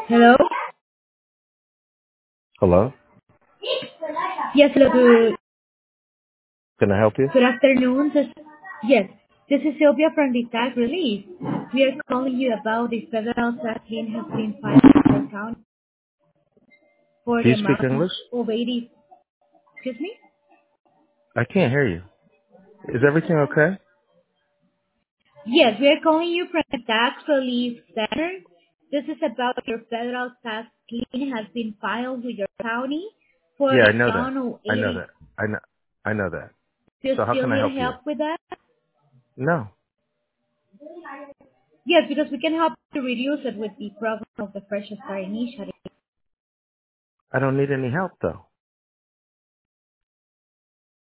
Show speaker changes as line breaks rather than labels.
Hello?
Hello?
Yes, hello.
Can I help you?
Good afternoon. Yes, this is Sylvia from the Tax Relief. We are calling you about the federal tax lien has been filed in your county for
Do
the
you speak
amount
English?
of 80. Excuse me?
I can't hear you. Is everything okay?
Yes, we are calling you from the Tax Relief Center. This is about your federal tax lien has been filed with your county for
Yeah,
the
I know that.
amount of
I know
80.
that. I know that.
Do you
So how
still
can I
need
help you?
help with that?
No.
Yes, because we can help to reduce it with the program of the Fresh Start Initiative.
I don't need any help though.